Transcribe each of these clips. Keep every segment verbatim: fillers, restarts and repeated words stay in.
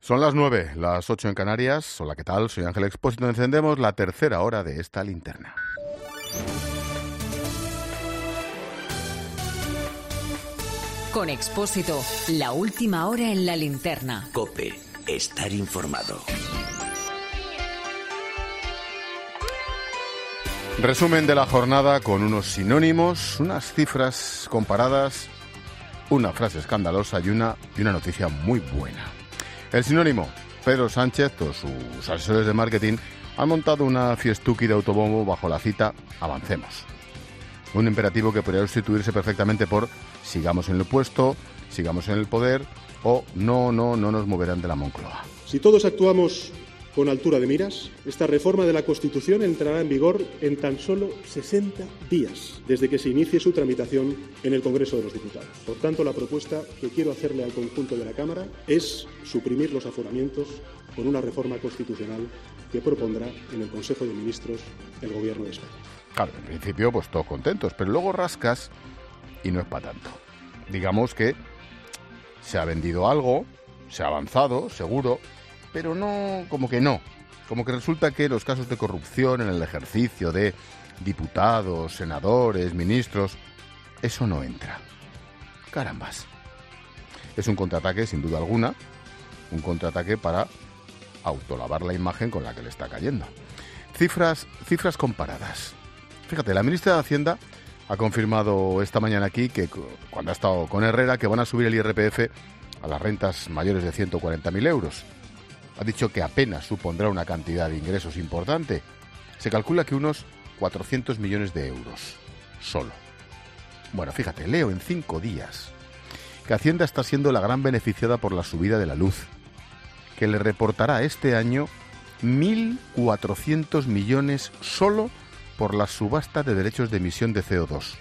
Son las nueve, las ocho en Canarias. Hola, ¿qué tal? Soy Ángel Expósito. Encendemos la tercera hora de esta linterna. Con Expósito, la última hora en la linterna. COPE, estar informado. Resumen de la jornada con unos sinónimos, unas cifras comparadas, una frase escandalosa y una, y una noticia muy buena. El sinónimo: Pedro Sánchez o sus asesores de marketing han montado una fiestuki de autobombo bajo la cita Avancemos. Un imperativo que podría sustituirse perfectamente por sigamos en el puesto, sigamos en el poder o no, no, no nos moverán de la Moncloa. Si todos actuamos con altura de miras, esta reforma de la Constitución entrará en vigor en tan solo sesenta días desde que se inicie su tramitación en el Congreso de los Diputados. Por tanto, la propuesta que quiero hacerle al conjunto de la Cámara es suprimir los aforamientos con una reforma constitucional que propondrá en el Consejo de Ministros el Gobierno de España. Claro, en principio pues todos contentos, pero luego rascas y no es para tanto. Digamos que se ha vendido algo, se ha avanzado, seguro, pero no, como que no. Como que resulta que los casos de corrupción en el ejercicio de diputados, senadores, ministros, eso no entra. Carambas. Es un contraataque, sin duda alguna, un contraataque para autolavar la imagen con la que le está cayendo. Cifras, cifras comparadas. Fíjate, la ministra de Hacienda ha confirmado esta mañana aquí que cuando ha estado con Herrera que van a subir el I R P F a las rentas mayores de ciento cuarenta mil euros. Ha dicho que apenas supondrá una cantidad de ingresos importante. Se calcula que unos cuatrocientos millones de euros, solo. Bueno, fíjate, leo en cinco días que Hacienda está siendo la gran beneficiada por la subida de la luz, que le reportará este año mil cuatrocientos millones solo por la subasta de derechos de emisión de C O dos.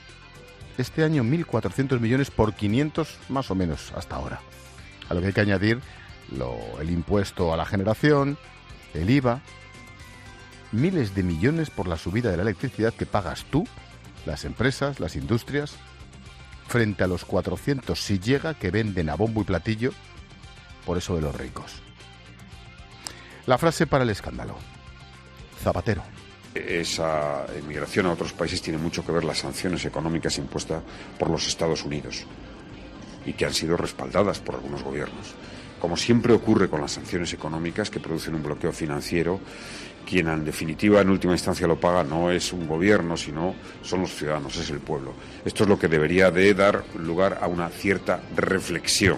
Este año mil cuatrocientos millones por quinientos más o menos hasta ahora. A lo que hay que añadir lo, el impuesto a la generación, el I V A, miles de millones por la subida de la electricidad que pagas tú, las empresas, las industrias, frente a los cuatrocientos si llega que venden a bombo y platillo por eso de los ricos. La frase para el escándalo: Zapatero. Esa emigración a otros países tiene mucho que ver las sanciones económicas impuestas por los Estados Unidos y que han sido respaldadas por algunos gobiernos. Como siempre ocurre con las sanciones económicas que producen un bloqueo financiero, quien en definitiva en última instancia lo paga no es un gobierno, sino son los ciudadanos, es el pueblo. Esto es lo que debería de dar lugar a una cierta reflexión.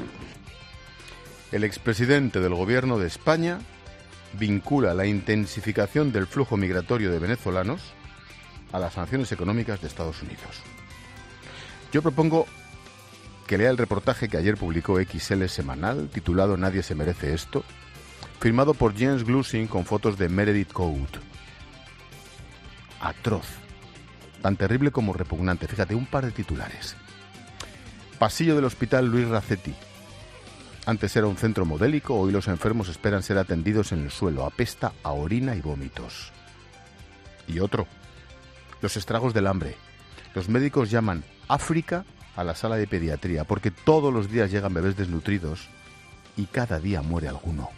El expresidente del gobierno de España vincula la intensificación del flujo migratorio de venezolanos a las sanciones económicas de Estados Unidos. Yo propongo que lea el reportaje que ayer publicó X L Semanal, titulado Nadie se merece esto, firmado por James Glusing con fotos de Meredith Code. Atroz, tan terrible como repugnante. Fíjate, un par de titulares. Pasillo del Hospital Luis Racetti. Antes era un centro modélico, hoy los enfermos esperan ser atendidos en el suelo. Apesta a orina y vómitos. Y otro, los estragos del hambre. Los médicos llaman África a la sala de pediatría porque todos los días llegan bebés desnutridos y cada día muere alguno.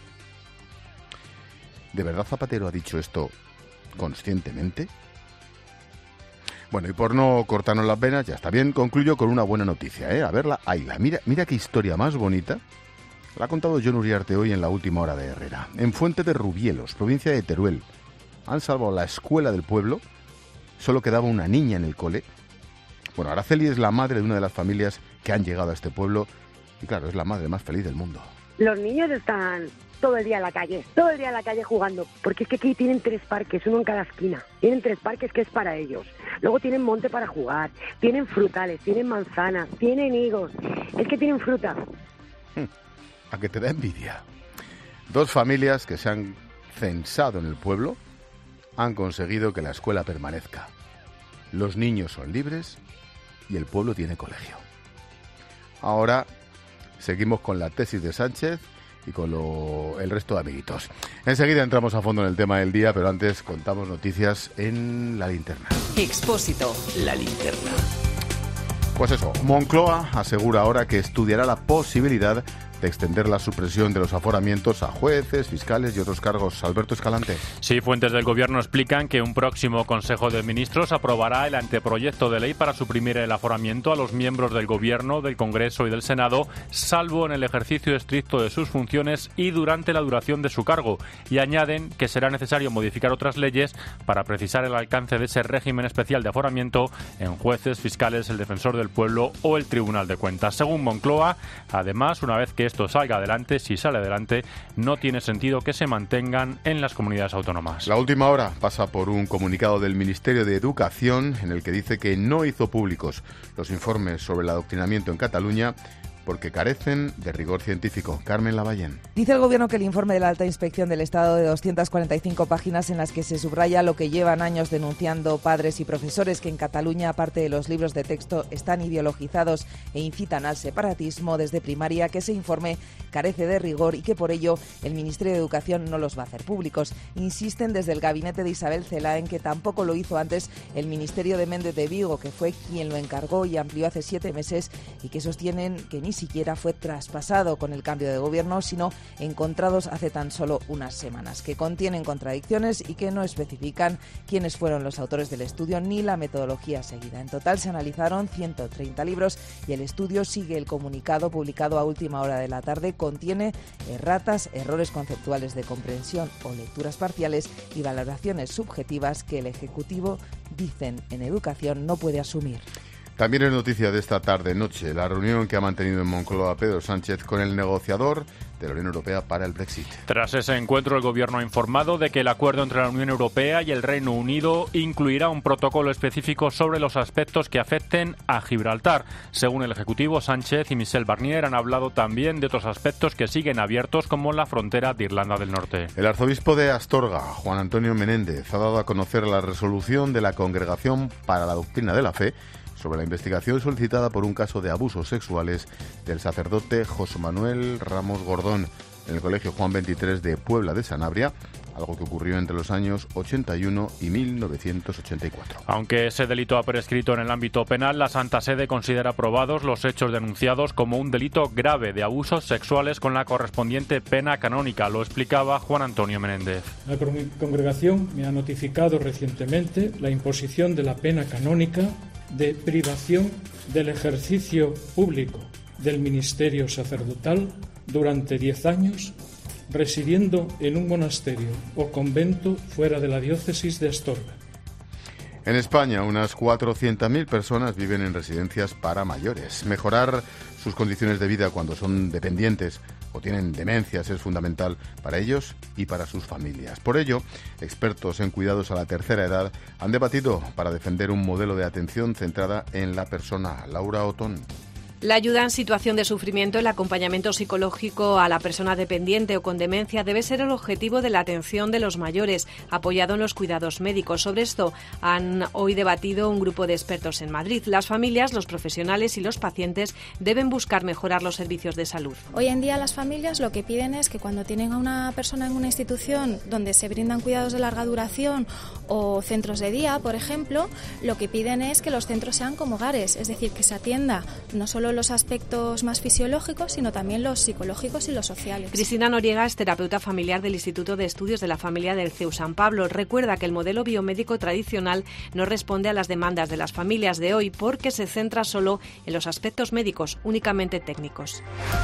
¿De verdad Zapatero ha dicho esto conscientemente? Bueno, y por no cortarnos las venas, ya está bien, concluyo con una buena noticia, ¿eh? A verla, ahí la. Mira, mira qué historia más bonita. La ha contado Jon Uriarte hoy en la última hora de Herrera. En Fuente de Rubielos, provincia de Teruel, han salvado la escuela del pueblo. Solo quedaba una niña en el cole. Bueno, Araceli es la madre de una de las familias que han llegado a este pueblo y claro, es la madre más feliz del mundo. Los niños están todo el día en la calle, todo el día en la calle jugando, porque es que aquí tienen tres parques, uno en cada esquina. Tienen tres parques que es para ellos. Luego tienen monte para jugar, tienen frutales, tienen manzanas, tienen higos. Es que tienen fruta. A que te da envidia. Dos familias que se han censado en el pueblo han conseguido que la escuela permanezca. Los niños son libres y el pueblo tiene colegio. Ahora seguimos con la tesis de Sánchez y con lo, el resto de amiguitos. Enseguida entramos a fondo en el tema del día, pero antes contamos noticias en la linterna. Expósito. La linterna. Pues eso, Moncloa asegura ahora que estudiará la posibilidad de extender la supresión de los aforamientos a jueces, fiscales y otros cargos. Alberto Escalante. Sí, fuentes del Gobierno explican que un próximo Consejo de Ministros aprobará el anteproyecto de ley para suprimir el aforamiento a los miembros del Gobierno, del Congreso y del Senado, salvo en el ejercicio estricto de sus funciones y durante la duración de su cargo. Y añaden que será necesario modificar otras leyes para precisar el alcance de ese régimen especial de aforamiento en jueces, fiscales, el Defensor del Pueblo o el Tribunal de Cuentas. Según Moncloa, además, una vez que esto salga adelante, si sale adelante, no tiene sentido que se mantengan en las comunidades autónomas. La última hora pasa por un comunicado del Ministerio de Educación en el que dice que no hizo públicos los informes sobre el adoctrinamiento en Cataluña porque carecen de rigor científico. Carmen Lavallén. Dice el Gobierno que el informe de la Alta Inspección del Estado de doscientas cuarenta y cinco páginas en las que se subraya lo que llevan años denunciando padres y profesores, que en Cataluña, aparte de los libros de texto, están ideologizados e incitan al separatismo desde primaria, que ese informe carece de rigor y que por ello el Ministerio de Educación no los va a hacer públicos. Insisten desde el gabinete de Isabel Celaá en que tampoco lo hizo antes el Ministerio de Méndez de Vigo, que fue quien lo encargó y amplió hace siete meses, y que sostienen que ni siquiera fue traspasado con el cambio de gobierno, sino encontrados hace tan solo unas semanas, que contienen contradicciones y que no especifican quiénes fueron los autores del estudio ni la metodología seguida. En total se analizaron ciento treinta libros y el estudio, sigue el comunicado publicado a última hora de la tarde, contiene erratas, errores conceptuales de comprensión o lecturas parciales y valoraciones subjetivas que el Ejecutivo, dicen en Educación, no puede asumir. También es noticia de esta tarde-noche la reunión que ha mantenido en Moncloa Pedro Sánchez con el negociador de la Unión Europea para el Brexit. Tras ese encuentro, el Gobierno ha informado de que el acuerdo entre la Unión Europea y el Reino Unido incluirá un protocolo específico sobre los aspectos que afecten a Gibraltar. Según el Ejecutivo, Sánchez y Michel Barnier han hablado también de otros aspectos que siguen abiertos, como la frontera de Irlanda del Norte. El arzobispo de Astorga, Juan Antonio Menéndez, ha dado a conocer la resolución de la Congregación para la Doctrina de la Fe sobre la investigación solicitada por un caso de abusos sexuales del sacerdote José Manuel Ramos Gordón en el Colegio Juan veintitrés de Puebla de Sanabria, algo que ocurrió entre los años ochenta y uno y mil novecientos ochenta y cuatro. Aunque ese delito ha prescrito en el ámbito penal, la Santa Sede considera probados los hechos denunciados como un delito grave de abusos sexuales con la correspondiente pena canónica. Lo explicaba Juan Antonio Menéndez. La congregación me ha notificado recientemente la imposición de la pena canónica de privación del ejercicio público del ministerio sacerdotal durante diez años, residiendo en un monasterio o convento fuera de la diócesis de Astorga. En España, unas cuatrocientas mil personas viven en residencias para mayores. Mejorar sus condiciones de vida cuando son dependientes o tienen demencias es fundamental para ellos y para sus familias. Por ello, expertos en cuidados a la tercera edad han debatido para defender un modelo de atención centrada en la persona. Laura Otón. La ayuda en situación de sufrimiento, el acompañamiento psicológico a la persona dependiente o con demencia debe ser el objetivo de la atención de los mayores, apoyado en los cuidados médicos. Sobre esto han hoy debatido un grupo de expertos en Madrid. Las familias, los profesionales y los pacientes deben buscar mejorar los servicios de salud. Hoy en día las familias lo que piden es que cuando tienen a una persona en una institución donde se brindan cuidados de larga duración o centros de día, por ejemplo, lo que piden es que los centros sean como hogares, es decir, que se atienda no solo los aspectos más fisiológicos, sino también los psicológicos y los sociales. Cristina Noriega es terapeuta familiar del Instituto de Estudios de la Familia del C E U San Pablo. Recuerda que el modelo biomédico tradicional no responde a las demandas de las familias de hoy porque se centra solo en los aspectos médicos, únicamente técnicos.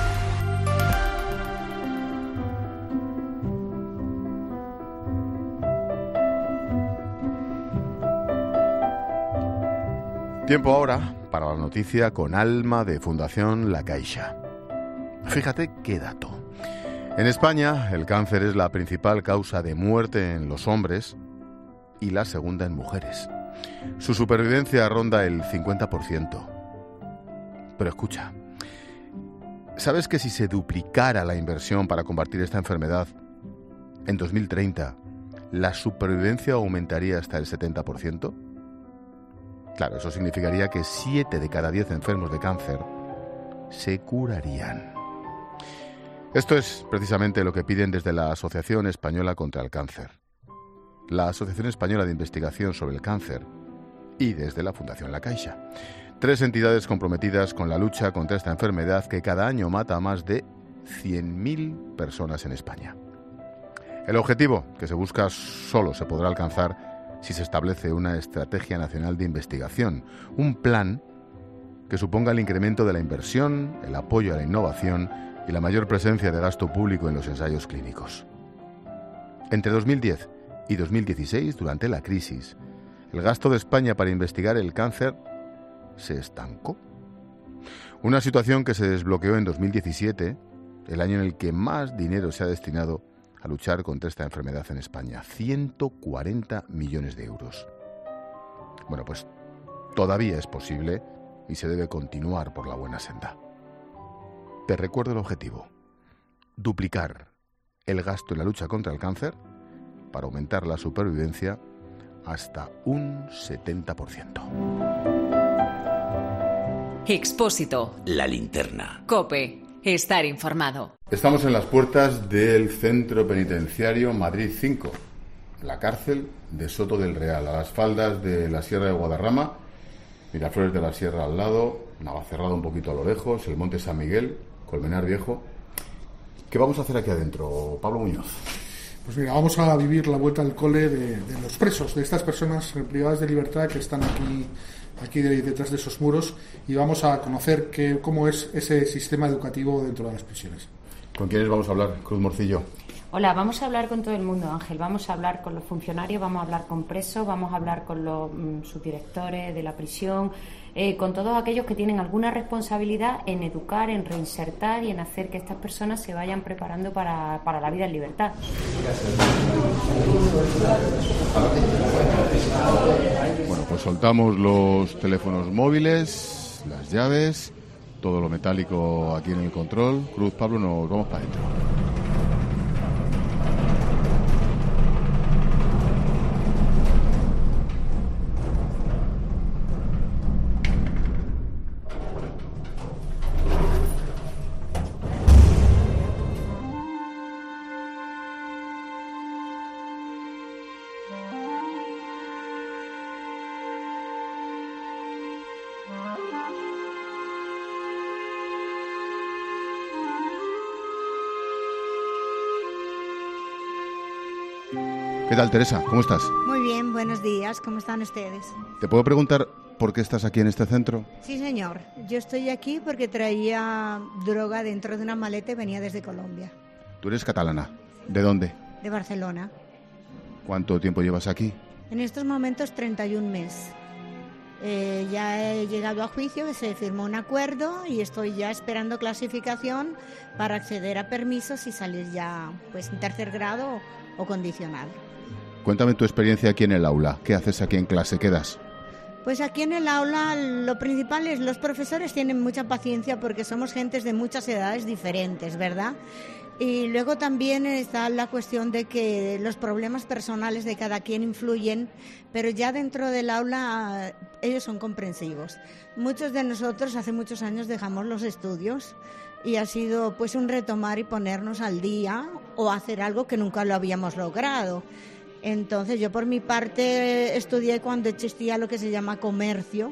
Tiempo ahora para la noticia con Alma de Fundación La Caixa. Fíjate qué dato. En España, el cáncer es la principal causa de muerte en los hombres y la segunda en mujeres. Su supervivencia ronda el cincuenta por ciento. Pero escucha, ¿sabes que si se duplicara la inversión para combatir esta enfermedad, en dos mil treinta la supervivencia aumentaría hasta el setenta por ciento? Claro, eso significaría que siete de cada diez enfermos de cáncer se curarían. Esto es precisamente lo que piden desde la Asociación Española contra el Cáncer, la Asociación Española de Investigación sobre el Cáncer y desde la Fundación La Caixa. Tres entidades comprometidas con la lucha contra esta enfermedad que cada año mata a más de cien mil personas en España. El objetivo que se busca solo se podrá alcanzar si se establece una estrategia nacional de investigación, un plan que suponga el incremento de la inversión, el apoyo a la innovación y la mayor presencia de gasto público en los ensayos clínicos. Entre dos mil diez y dos mil dieciséis, durante la crisis, el gasto de España para investigar el cáncer se estancó. Una situación que se desbloqueó en dos mil diecisiete, el año en el que más dinero se ha destinado a luchar contra esta enfermedad en España, ciento cuarenta millones de euros. Bueno, pues todavía es posible y se debe continuar por la buena senda. Te recuerdo el objetivo: duplicar el gasto en la lucha contra el cáncer para aumentar la supervivencia hasta un setenta por ciento. Expósito. La linterna. COPE. Estar informado. Estamos en las puertas del Centro Penitenciario Madrid cinco, la cárcel de Soto del Real, a las faldas de la Sierra de Guadarrama, Miraflores de la Sierra al lado, Navacerrada un poquito a lo lejos, el Monte San Miguel, Colmenar Viejo. ¿Qué vamos a hacer aquí adentro, Pablo Muñoz? Pues mira, vamos a vivir la vuelta al cole de, de los presos, de estas personas privadas de libertad que están aquí, aquí de, detrás de esos muros, y vamos a conocer que, cómo es ese sistema educativo dentro de las prisiones. ¿Con quiénes vamos a hablar, Cruz Morcillo? Hola, vamos a hablar con todo el mundo, Ángel. Vamos a hablar con los funcionarios, vamos a hablar con presos, vamos a hablar con los mm, subdirectores de la prisión, eh, con todos aquellos que tienen alguna responsabilidad en educar, en reinsertar y en hacer que estas personas se vayan preparando para, para la vida en libertad. Bueno, pues soltamos los teléfonos móviles, las llaves, todo lo metálico aquí en el control. Cruz, Pablo, nos vamos para adentro. ¿Qué tal, Teresa? ¿Cómo estás? Muy bien, buenos días. ¿Cómo están ustedes? ¿Te puedo preguntar por qué estás aquí en este centro? Sí, señor. Yo estoy aquí porque traía droga dentro de una maleta y venía desde Colombia. Tú eres catalana. ¿De dónde? De Barcelona. ¿Cuánto tiempo llevas aquí? En estos momentos treinta y un meses. Eh, ya he llegado a juicio, se firmó un acuerdo y estoy ya esperando clasificación para acceder a permisos y salir ya pues en tercer grado o condicional. Cuéntame tu experiencia aquí en el aula. ¿Qué haces aquí en clase? ¿Qué das? Pues aquí en el aula lo principal es los profesores tienen mucha paciencia porque somos gentes de muchas edades diferentes, ¿verdad? Y luego también está la cuestión de que los problemas personales de cada quien influyen, pero ya dentro del aula ellos son comprensivos. Muchos de nosotros hace muchos años dejamos los estudios y ha sido pues un retomar y ponernos al día o hacer algo que nunca lo habíamos logrado. Entonces yo por mi parte estudié cuando existía lo que se llama comercio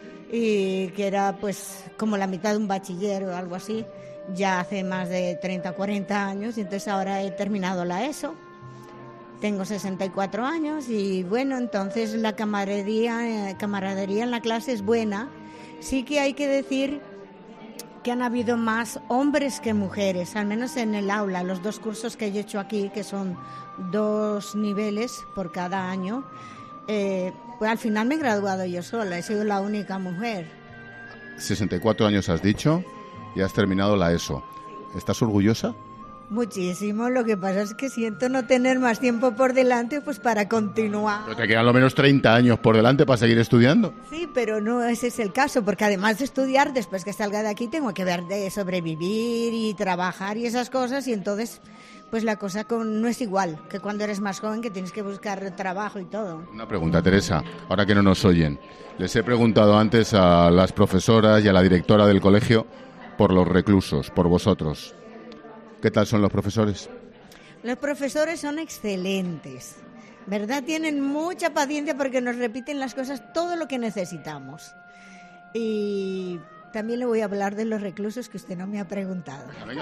y que era pues como la mitad de un bachiller o algo así, ya hace más de treinta, cuarenta años, y entonces ahora he terminado la ESO, tengo sesenta y cuatro años y bueno, entonces la camaradería, eh, camaradería en la clase es buena. Sí que hay que decir que han habido más hombres que mujeres, al menos en el aula, los dos cursos que he hecho aquí, que son dos niveles por cada año, eh, pues al final me he graduado yo sola, he sido la única mujer. sesenta y cuatro años has dicho y has terminado la ESO. ¿Estás orgullosa? Muchísimo, lo que pasa es que siento no tener más tiempo por delante pues para continuar. Pero te quedan lo menos treinta años por delante para seguir estudiando. Sí, pero no ese es el caso, porque además de estudiar, después que salga de aquí tengo que ver de sobrevivir y trabajar y esas cosas, y entonces pues la cosa con, no es igual que cuando eres más joven, que tienes que buscar trabajo y todo. Una pregunta, Teresa, ahora que no nos oyen. Les he preguntado antes a las profesoras y a la directora del colegio por los reclusos, por vosotros. ¿Qué tal son los profesores? Los profesores son excelentes, ¿verdad? Tienen mucha paciencia porque nos repiten las cosas todo lo que necesitamos. Y también le voy a hablar de los reclusos que usted no me ha preguntado.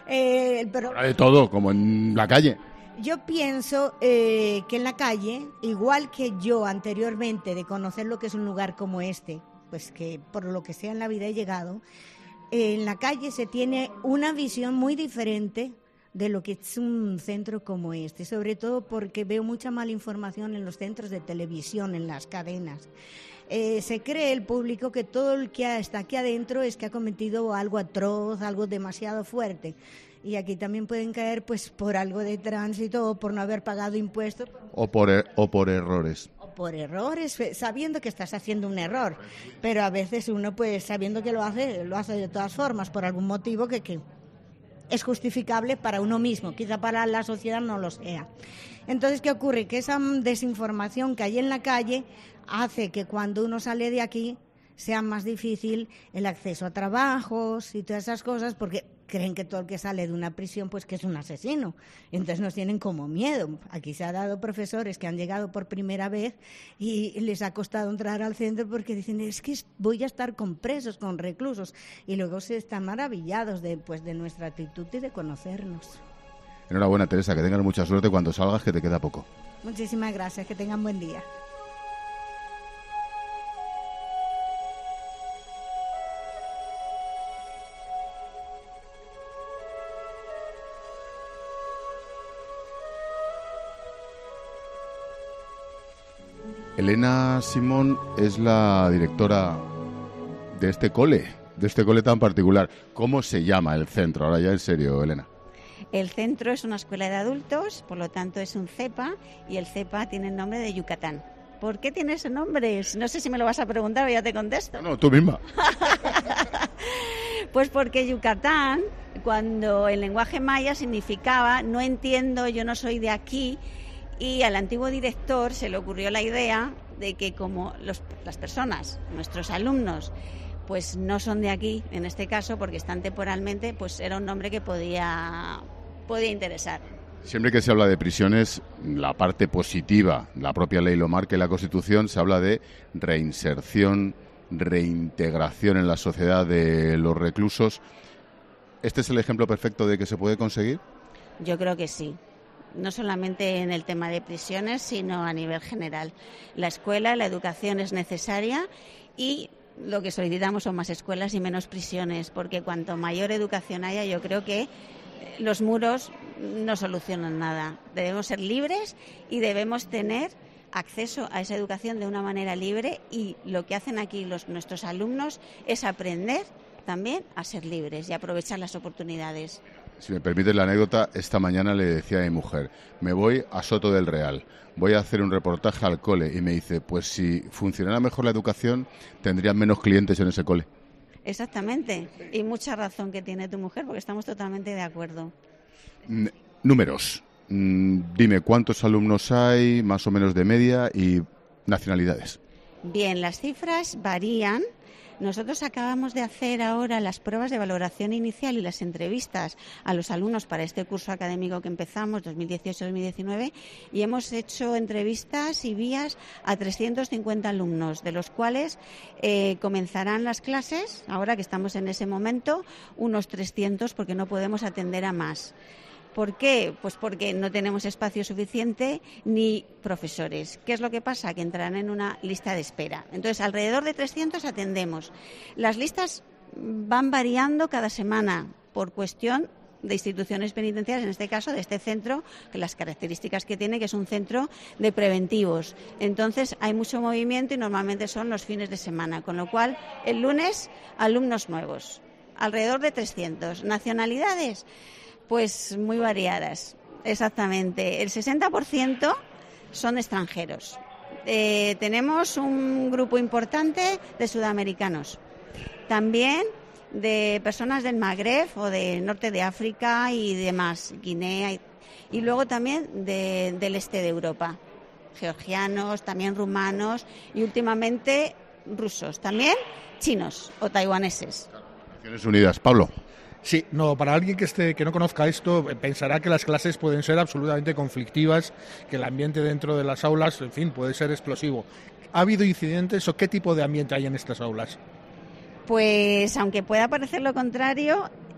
Eh, pero... Ahora de todo, como en la calle. Yo pienso eh, que en la calle, igual que yo anteriormente de conocer lo que es un lugar como este, pues que por lo que sea en la vida he llegado, eh, en la calle se tiene una visión muy diferente de lo que es un centro como este, sobre todo porque veo mucha mala información en los centros de televisión, en las cadenas. Eh, se cree el público que todo el que está aquí adentro es que ha cometido algo atroz, algo demasiado fuerte. Y aquí también pueden caer pues por algo de tránsito o por no haber pagado impuestos. O por, er- o por errores. O por errores, sabiendo que estás haciendo un error. Pero a veces uno, pues sabiendo que lo hace, lo hace de todas formas, por algún motivo que, que es justificable para uno mismo. Quizá para la sociedad no lo sea. Entonces, ¿qué ocurre? Que esa desinformación que hay en la calle hace que cuando uno sale de aquí sea más difícil el acceso a trabajos y todas esas cosas, porque creen que todo el que sale de una prisión pues que es un asesino, entonces nos tienen como miedo. Aquí se ha dado profesores que han llegado por primera vez y les ha costado entrar al centro porque dicen, es que voy a estar con presos, con reclusos, y luego se están maravillados de, pues, de nuestra actitud y de conocernos. Enhorabuena, Teresa, que tengas mucha suerte cuando salgas, que te queda poco. Muchísimas gracias, que tengan buen día. Elena Simón es la directora de este cole, de este cole tan particular. ¿Cómo se llama el centro? Ahora ya en serio, Elena. El centro es una escuela de adultos, por lo tanto es un CEPA, y el CEPA tiene el nombre de Yucatán. ¿Por qué tiene ese nombre? No sé si me lo vas a preguntar o ya te contesto. No, tú misma. Pues porque Yucatán, cuando el lenguaje maya significaba no entiendo, yo no soy de aquí, y al antiguo director se le ocurrió la idea de que como los, las personas, nuestros alumnos, pues no son de aquí, en este caso, porque están temporalmente, pues era un nombre que podía, podía interesar. Siempre que se habla de prisiones, la parte positiva, la propia ley lo marca y la Constitución, se habla de reinserción, reintegración en la sociedad de los reclusos. ¿Este es el ejemplo perfecto de que se puede conseguir? Yo creo que sí. No solamente en el tema de prisiones, sino a nivel general. La escuela, la educación es necesaria y lo que solicitamos son más escuelas y menos prisiones, porque cuanto mayor educación haya, yo creo que los muros no solucionan nada. Debemos ser libres y debemos tener acceso a esa educación de una manera libre, y lo que hacen aquí los, nuestros alumnos es aprender también a ser libres y aprovechar las oportunidades. Si me permites la anécdota, esta mañana le decía a mi mujer, me voy a Soto del Real, voy a hacer un reportaje al cole, y me dice, pues si funcionara mejor la educación, tendrían menos clientes en ese cole. Exactamente, y mucha razón que tiene tu mujer, porque estamos totalmente de acuerdo. N- números, mm, dime cuántos alumnos hay, más o menos de media, y nacionalidades. Bien, las cifras varían. Nosotros acabamos de hacer ahora las pruebas de valoración inicial y las entrevistas a los alumnos para este curso académico que empezamos, dos mil dieciocho dos mil diecinueve, y hemos hecho entrevistas y vías a trescientos cincuenta alumnos, de los cuales eh, comenzarán las clases, ahora que estamos en ese momento, unos trescientos, porque no podemos atender a más. ¿Por qué? Pues porque no tenemos espacio suficiente ni profesores. ¿Qué es lo que pasa? Que entrarán en una lista de espera. Entonces, alrededor de trescientos atendemos. Las listas van variando cada semana por cuestión de instituciones penitenciarias, en este caso de este centro, que las características que tiene, que es un centro de preventivos. Entonces, hay mucho movimiento y normalmente son los fines de semana, con lo cual, el lunes, alumnos nuevos. Alrededor de trescientos. ¿Nacionalidades? Pues muy variadas, exactamente. El sesenta por ciento son extranjeros. Eh, tenemos un grupo importante de sudamericanos, también de personas del Magreb o del norte de África y demás, Guinea, y, y luego también de, del este de Europa, georgianos, también rumanos y últimamente rusos, también chinos o taiwaneses. Naciones Unidas, Pablo. Sí, no, para alguien que esté que no conozca esto, pensará que las clases pueden ser absolutamente conflictivas, que el ambiente dentro de las aulas, en fin, puede ser explosivo. ¿Ha habido incidentes o qué tipo de ambiente hay en estas aulas? Pues, aunque pueda parecer lo contrario,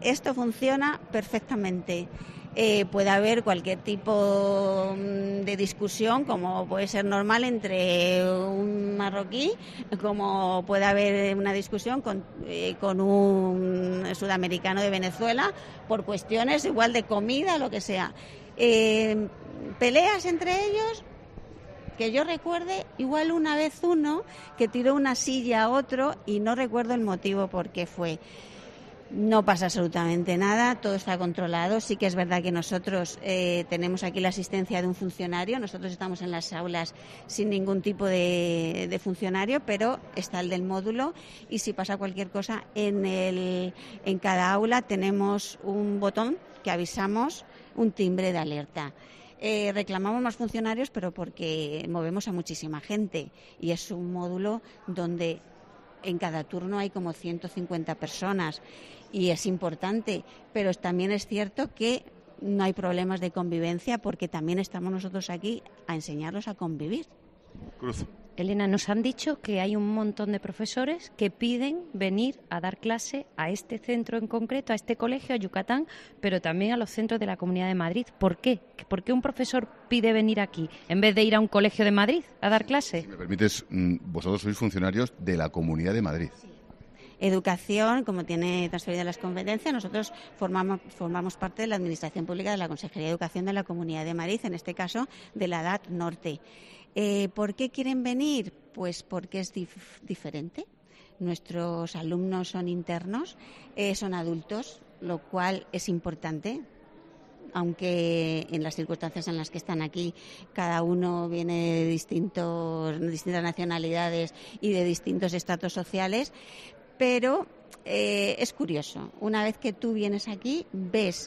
esto funciona perfectamente. Eh, puede haber cualquier tipo de discusión, como puede ser normal entre un marroquí, como puede haber una discusión con, eh, con un sudamericano de Venezuela por cuestiones igual de comida, lo que sea. Eh, peleas entre ellos, que yo recuerde, igual una vez uno que tiró una silla a otro y no recuerdo el motivo por qué fue. No pasa absolutamente nada, todo está controlado. Sí que es verdad que nosotros eh, tenemos aquí la asistencia de un funcionario, nosotros estamos en las aulas sin ningún tipo de, de funcionario, pero está el del módulo y si pasa cualquier cosa en, el, en cada aula tenemos un botón que avisamos, un timbre de alerta. Eh, reclamamos más funcionarios, pero porque movemos a muchísima gente y es un módulo donde en cada turno hay como ciento cincuenta personas y es importante, pero también es cierto que no hay problemas de convivencia porque también estamos nosotros aquí a enseñarlos a convivir. Cruz. Elena, nos han dicho que hay un montón de profesores que piden venir a dar clase a este centro en concreto, a este colegio, a Yucatán, pero también a los centros de la Comunidad de Madrid. ¿Por qué? ¿Por qué un profesor pide venir aquí en vez de ir a un colegio de Madrid a dar clase? Si me permites, vosotros sois funcionarios de la Comunidad de Madrid. Sí. Educación, como tiene transferidas las competencias, nosotros formamos, formamos parte de la Administración Pública de la Consejería de Educación de la Comunidad de Madrid, en este caso de la D A T Norte. Eh, ¿Por qué quieren venir? Pues porque es dif- diferente. Nuestros alumnos son internos, eh, son adultos, lo cual es importante. Aunque en las circunstancias en las que están aquí, cada uno viene de distintos, distintas nacionalidades y de distintos estratos sociales, pero eh, es curioso. Una vez que tú vienes aquí, ves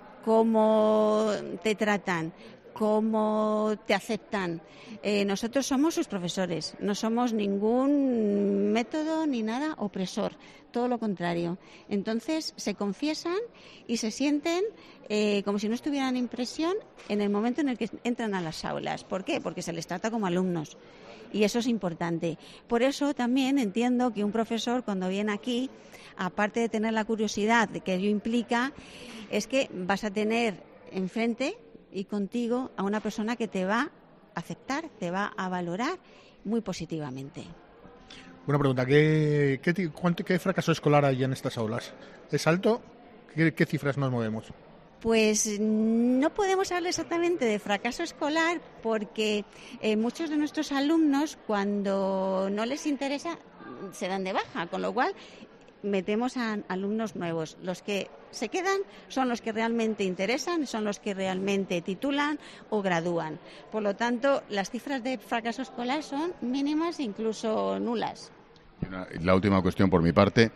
cómo te tratan, cómo te aceptan. Eh, nosotros somos sus profesores, no somos ningún método ni nada opresor, todo lo contrario. Entonces se confiesan y se sienten eh, como si no estuvieran en prisión en el momento en el que entran a las aulas. ¿Por qué? Porque se les trata como alumnos y eso es importante. Por eso también entiendo que un profesor cuando viene aquí, aparte de tener la curiosidad que ello implica, es que vas a tener enfrente y contigo a una persona que te va a aceptar, te va a valorar muy positivamente. Una pregunta, ¿qué, qué, cuánto, qué fracaso escolar hay en estas aulas? ¿Es alto? ¿Qué, qué cifras nos movemos? Pues no podemos hablar exactamente de fracaso escolar porque eh, muchos de nuestros alumnos cuando no les interesa se dan de baja, con lo cual metemos a alumnos nuevos. Los que se quedan son los que realmente interesan, son los que realmente titulan o gradúan. Por lo tanto, las cifras de fracaso escolar son mínimas e incluso nulas. Una, la última cuestión por mi parte.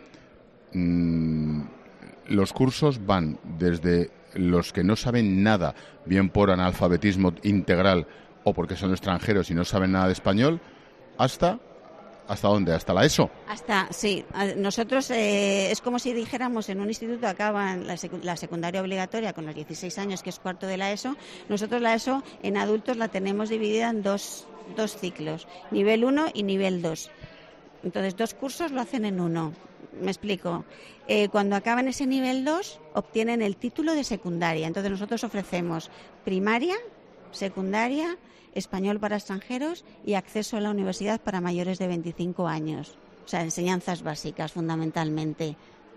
Mm, los cursos van desde los que no saben nada, bien por analfabetismo integral o porque son extranjeros y no saben nada de español, hasta... ¿Hasta dónde? ¿Hasta la ESO? Hasta, sí. Nosotros eh, es como si dijéramos en un instituto acaban la, secu- la secundaria obligatoria con los dieciséis años, que es cuarto de la ESO. Nosotros la ESO en adultos la tenemos dividida en dos, dos ciclos, nivel uno y nivel dos. Entonces, dos cursos lo hacen en uno. Me explico. Eh, cuando acaban ese nivel dos, obtienen el título de secundaria. Entonces, nosotros ofrecemos primaria, secundaria, español para extranjeros y acceso a la universidad para mayores de veinticinco años. O sea, enseñanzas básicas, fundamentalmente.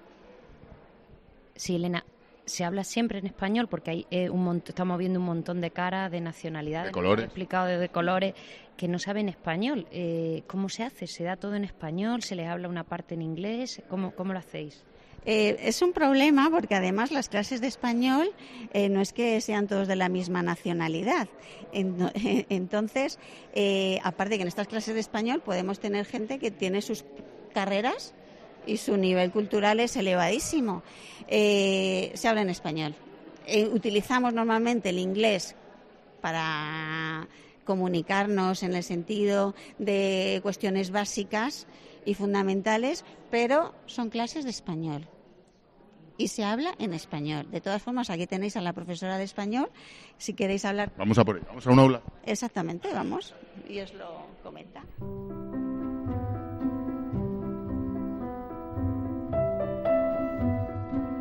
Sí, Elena, se habla siempre en español porque hay eh, un mont- estamos viendo un montón de caras, de nacionalidades, de colores, explicado de, de colores que no saben español. Eh, ¿Cómo se hace? ¿Se da todo en español? ¿Se les habla una parte en inglés? ¿Cómo, cómo lo hacéis? Eh, es un problema porque además las clases de español eh, no es que sean todos de la misma nacionalidad. En, entonces, eh, aparte de que en estas clases de español podemos tener gente que tiene sus carreras y su nivel cultural es elevadísimo. Eh, se habla en español. Eh, utilizamos normalmente el inglés para comunicarnos en el sentido de cuestiones básicas y fundamentales, pero son clases de español y se habla en español. De todas formas, aquí tenéis a la profesora de español, si queréis hablar. Vamos a por ello, vamos a un aula. Exactamente, vamos, y os lo comenta.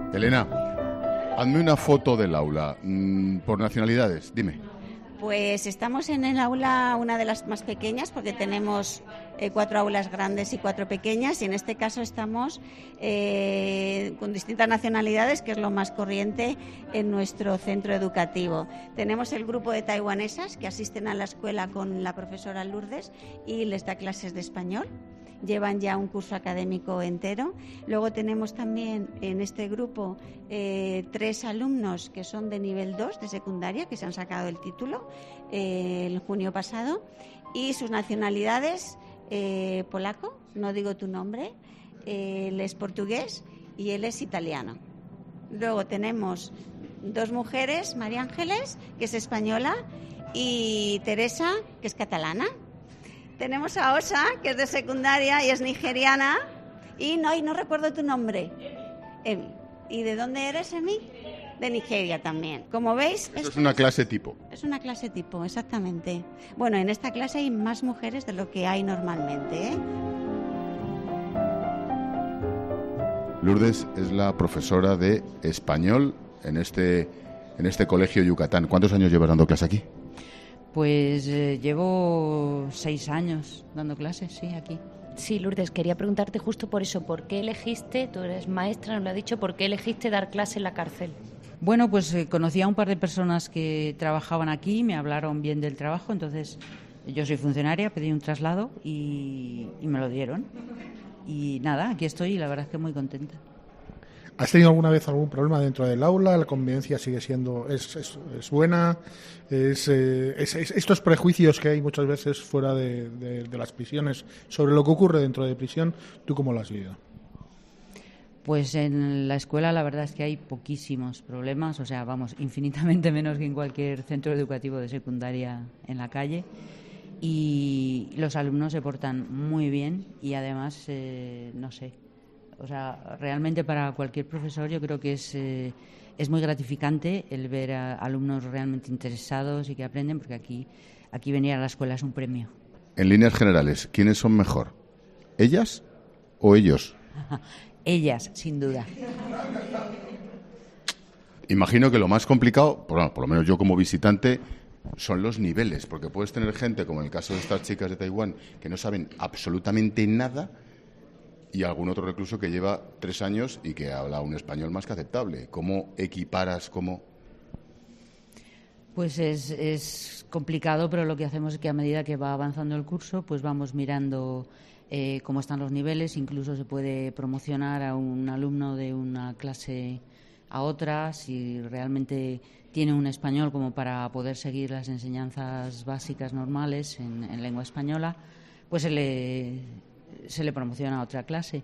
Elena, hazme una foto del aula, mm, por nacionalidades, dime. Pues estamos en el aula, una de las más pequeñas, porque tenemos eh, cuatro aulas grandes y cuatro pequeñas, y en este caso estamos eh, con distintas nacionalidades, que es lo más corriente en nuestro centro educativo. Tenemos el grupo de taiwanesas que asisten a la escuela con la profesora Lourdes y les da clases de español. Llevan ya un curso académico entero. Luego tenemos también en este grupo eh, tres alumnos que son de nivel dos de secundaria, que se han sacado el título eh, el junio pasado, y sus nacionalidades, eh, polaco, no digo tu nombre, eh, él es portugués y él es italiano. Luego tenemos dos mujeres, María Ángeles, que es española, y Teresa, que es catalana. Tenemos a Osa, que es de secundaria y es nigeriana. Y no, y no recuerdo tu nombre. Emi. ¿Y de dónde eres, Emi? De Nigeria también. Como veis... Esto es una clase tipo. Es una clase tipo, exactamente. Bueno, en esta clase hay más mujeres de lo que hay normalmente, ¿eh? Lourdes es la profesora de español en este, en este colegio Yucatán. ¿Cuántos años llevas dando clase aquí? Pues eh, llevo seis años dando clases, sí, aquí. Sí, Lourdes, quería preguntarte justo por eso. ¿Por qué elegiste, tú eres maestra, nos lo has dicho, por qué elegiste dar clase en la cárcel? Bueno, pues eh, conocí a un par de personas que trabajaban aquí, me hablaron bien del trabajo, entonces yo soy funcionaria, pedí un traslado y, y me lo dieron. Y nada, aquí estoy y la verdad es que muy contenta. ¿Has tenido alguna vez algún problema dentro del aula? ¿La convivencia sigue siendo es, es, es buena? Es, eh, es, es, estos prejuicios que hay muchas veces fuera de, de, de las prisiones sobre lo que ocurre dentro de prisión, ¿tú cómo lo has vivido? Pues en la escuela la verdad es que hay poquísimos problemas, o sea, vamos, infinitamente menos que en cualquier centro educativo de secundaria en la calle, y los alumnos se portan muy bien y además, eh, no sé, o sea, realmente para cualquier profesor yo creo que es, eh, es muy gratificante el ver a alumnos realmente interesados y que aprenden, porque aquí, aquí venir a la escuela es un premio. En líneas generales, ¿quiénes son mejor? ¿Ellas o ellos? Ellas, sin duda. Imagino que lo más complicado, por, por lo menos yo como visitante, son los niveles, porque puedes tener gente, como en el caso de estas chicas de Taiwán, que no saben absolutamente nada, y algún otro recluso que lleva tres años y que habla un español más que aceptable. ¿Cómo equiparas? ¿Cómo...? Pues es, es complicado, pero lo que hacemos es que a medida que va avanzando el curso, pues vamos mirando eh, cómo están los niveles. Incluso se puede promocionar a un alumno de una clase a otra si realmente tiene un español como para poder seguir las enseñanzas básicas normales en, en lengua española, pues se le... se le promociona a otra clase.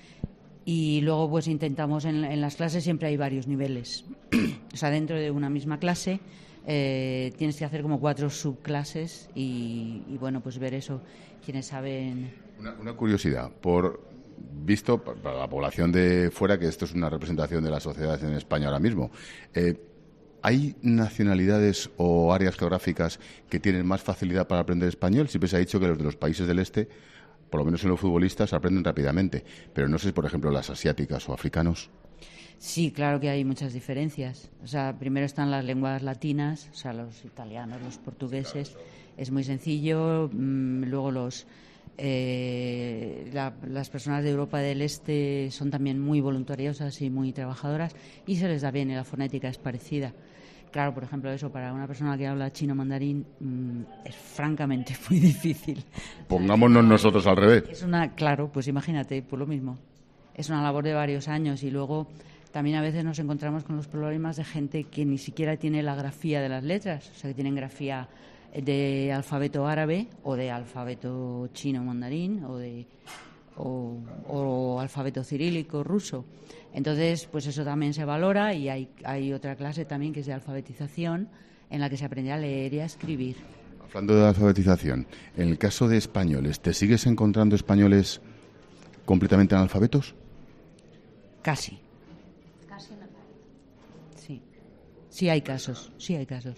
Y luego pues intentamos, en, en las clases siempre hay varios niveles. O sea, dentro de una misma clase eh, tienes que hacer como cuatro subclases y, y bueno, pues ver eso, quienes saben... Una, una curiosidad, por visto para la población de fuera, que esto es una representación de la sociedad en España ahora mismo, eh, ¿hay nacionalidades o áreas geográficas que tienen más facilidad para aprender español? Siempre se ha dicho que los de los países del este, por lo menos en los futbolistas, aprenden rápidamente, pero no sé si, por ejemplo, las asiáticas o africanos. Sí, claro que hay muchas diferencias. O sea, primero están las lenguas latinas, o sea, los italianos, los portugueses, es muy sencillo. Luego los eh, la, las personas de Europa del Este son también muy voluntariosas y muy trabajadoras y se les da bien, y la fonética es parecida. Claro, por ejemplo, eso para una persona que habla chino mandarín mmm, es francamente muy difícil. Pongámonos nosotros al revés. Es una, claro, pues imagínate, por lo mismo. Es una labor de varios años y luego también a veces nos encontramos con los problemas de gente que ni siquiera tiene la grafía de las letras, o sea, que tienen grafía de alfabeto árabe o de alfabeto chino mandarín o de o, o alfabeto cirílico ruso. Entonces, pues eso también se valora y hay, hay otra clase también que es de alfabetización en la que se aprende a leer y a escribir. Hablando de alfabetización, en el caso de españoles, ¿te sigues encontrando españoles completamente analfabetos? Casi. Casi no. Sí. Sí hay casos, sí hay casos.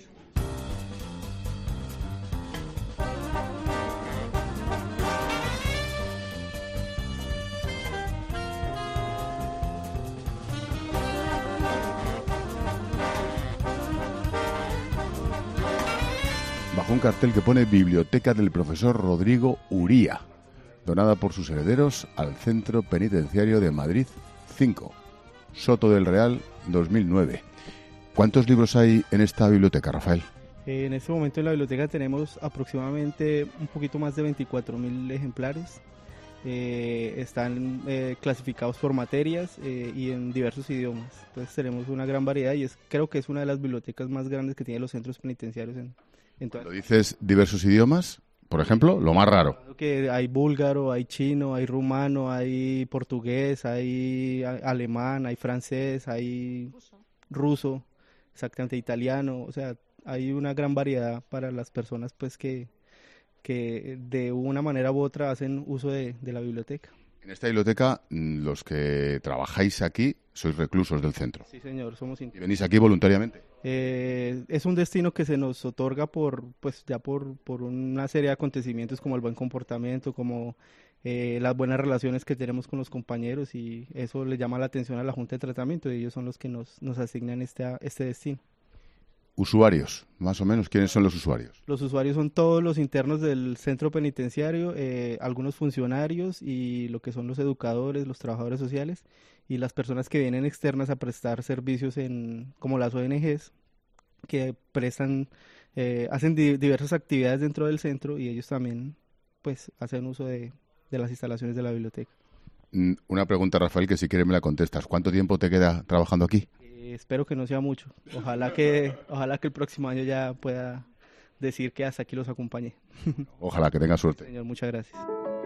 bajo un cartel que pone Biblioteca del profesor Rodrigo Uría, donada por sus herederos al Centro Penitenciario de Madrid cinco, Soto del Real, dos mil nueve. ¿Cuántos libros hay en esta biblioteca, Rafael? En este momento en la biblioteca tenemos aproximadamente un poquito más de veinticuatro mil ejemplares. Eh, están eh, clasificados por materias eh, y en diversos idiomas. Entonces tenemos una gran variedad y es, creo que es una de las bibliotecas más grandes que tienen los centros penitenciarios en, en toda. ¿Cuando dices diversos idiomas? Por ejemplo, lo más raro. Que hay búlgaro, hay chino, hay rumano, hay portugués, hay alemán, hay francés, hay ruso, ruso exactamente, italiano. O sea, hay una gran variedad para las personas pues que que de una manera u otra hacen uso de, de la biblioteca. En esta biblioteca, los que trabajáis aquí sois reclusos del centro. Sí, señor, somos internos. ¿Y venís aquí voluntariamente? Eh, es un destino que se nos otorga por, pues ya por, por una serie de acontecimientos como el buen comportamiento, como eh, las buenas relaciones que tenemos con los compañeros, y eso le llama la atención a la Junta de Tratamiento y ellos son los que nos, nos asignan este, este destino. Usuarios, más o menos, ¿quiénes son los usuarios? Los usuarios son todos los internos del centro penitenciario, eh, algunos funcionarios y lo que son los educadores, los trabajadores sociales y las personas que vienen externas a prestar servicios en, como las O N Ges, que prestan, eh, hacen di- diversas actividades dentro del centro y ellos también pues hacen uso de, de las instalaciones de la biblioteca. Una pregunta, Rafael, que si quieres me la contestas. ¿Cuánto tiempo te queda trabajando aquí? Espero que no sea mucho. Ojalá que, ojalá que el próximo año ya pueda decir que hasta aquí los acompañé. Ojalá que tenga suerte. Señor, muchas gracias.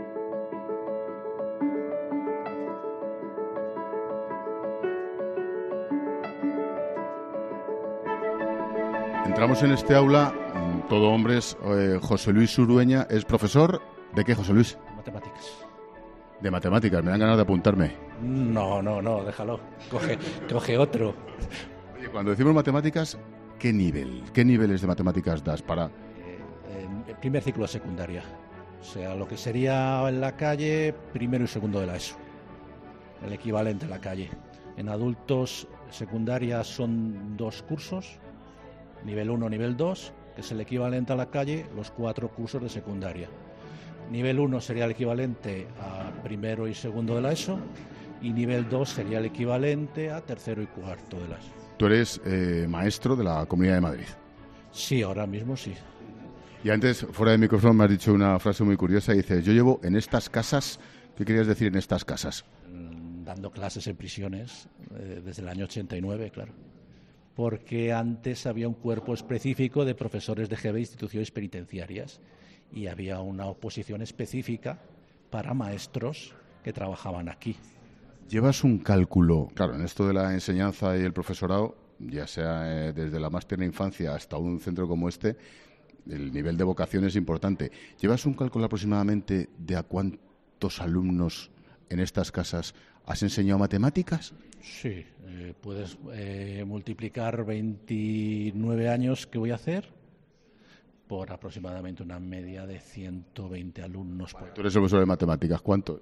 Entramos en este aula, todo hombres. eh, José Luis Urueña es profesor. ¿De qué, José Luis? Matemáticas. De matemáticas, me dan ganas de apuntarme. No, no, no, déjalo. Coge, coge otro. Oye, cuando decimos matemáticas, ¿qué nivel? ¿Qué niveles de matemáticas das para...? Eh, el primer ciclo de secundaria. O sea, lo que sería en la calle, primero y segundo de la ESO. El equivalente a la calle. En adultos, secundaria son dos cursos, nivel uno, nivel dos, que es el equivalente a la calle, los cuatro cursos de secundaria. Nivel uno sería el equivalente a primero y segundo de la ESO, y nivel dos sería el equivalente a tercero y cuarto de la ESO. Tú eres eh, maestro de la Comunidad de Madrid. Sí, ahora mismo sí. Y antes, fuera de micrófono, me has dicho una frase muy curiosa. Dices, yo llevo en estas casas... ¿Qué querías decir en estas casas? Dando clases en prisiones eh, desde el año ochenta y nueve, claro. Porque antes había un cuerpo específico de profesores de G B de instituciones penitenciarias y había una oposición específica para maestros que trabajaban aquí. Llevas un cálculo, claro, en esto de la enseñanza y el profesorado, ya sea eh, desde la más tierna infancia hasta un centro como este, el nivel de vocación es importante. ¿Llevas un cálculo aproximadamente de a cuántos alumnos en estas casas has enseñado matemáticas? Sí, eh, puedes eh, multiplicar veintinueve años que voy a hacer por aproximadamente una media de ciento veinte alumnos. Por... Tú eres el profesor de matemáticas, ¿cuánto?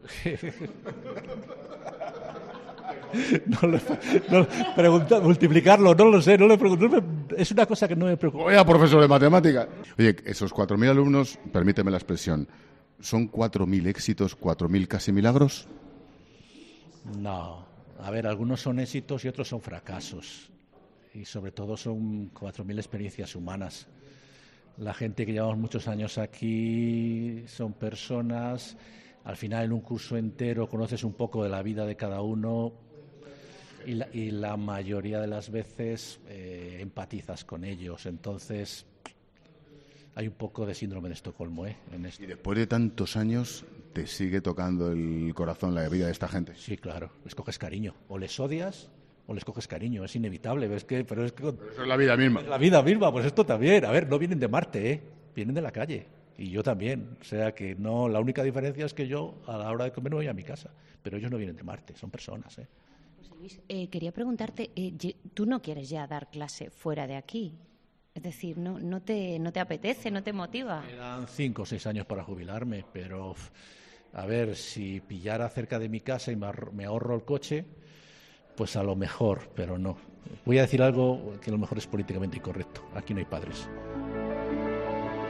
No le, no, pregunta, multiplicarlo, no lo sé, no le pregunto, no me, es una cosa que no me preocupa. Oye, profesor de matemáticas. Oye, esos cuatro mil alumnos, permíteme la expresión, ¿son cuatro mil éxitos, cuatro mil casi milagros? No, a ver, algunos son éxitos y otros son fracasos. Y sobre todo son cuatro mil experiencias humanas. La gente que llevamos muchos años aquí son personas, al final en un curso entero conoces un poco de la vida de cada uno y la, y la mayoría de las veces eh, empatizas con ellos. Entonces hay un poco de síndrome de Estocolmo, ¿eh? En esto. Y después de tantos años, ¿te sigue tocando el corazón la vida de esta gente? Sí, claro, les coges cariño. O les odias o les coges cariño, es inevitable. ¿Ves que? Pero es que pero eso es la vida misma. La vida misma, pues esto también. A ver, no vienen de Marte, ¿eh? Vienen de la calle. Y yo también. O sea que no, la única diferencia es que yo a la hora de comer me voy a mi casa. Pero ellos no vienen de Marte, son personas, ¿eh? José Luis, eh, quería preguntarte, eh, ¿tú no quieres ya dar clase fuera de aquí? Es decir, ¿no, no, te, no te apetece, no te motiva? Me quedan cinco o seis años para jubilarme, pero a ver, si pillara cerca de mi casa y me ahorro el coche, pues a lo mejor, pero no. Voy a decir algo que a lo mejor es políticamente incorrecto. Aquí no hay padres.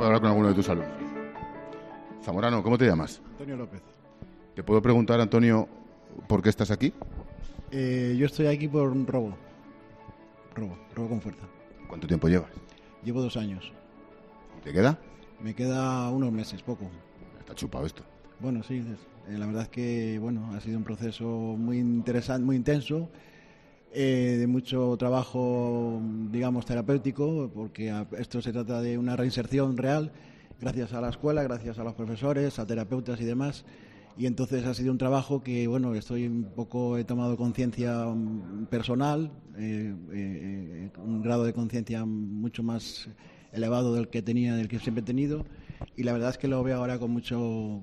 puedo hablar con alguno de tus alumnos. Zamorano, ¿cómo te llamas? Antonio López. ¿Te puedo preguntar, Antonio, por qué estás aquí? Eh, yo estoy aquí por un robo. Robo, robo con fuerza. ¿Cuánto tiempo llevas? Llevo dos años. ¿Y te queda? Me queda unos meses, poco. Está chupado esto. Bueno, sí, eh, la verdad es que bueno, ha sido un proceso muy interesante, muy intenso, eh, de mucho trabajo, digamos, terapéutico, porque a, esto se trata de una reinserción real, gracias a la escuela, gracias a los profesores, a terapeutas y demás. Y entonces ha sido un trabajo que, bueno, estoy un poco, he tomado conciencia personal, eh, eh, un grado de conciencia mucho más elevado del que tenía, del que siempre he tenido, y la verdad es que lo veo ahora con mucho,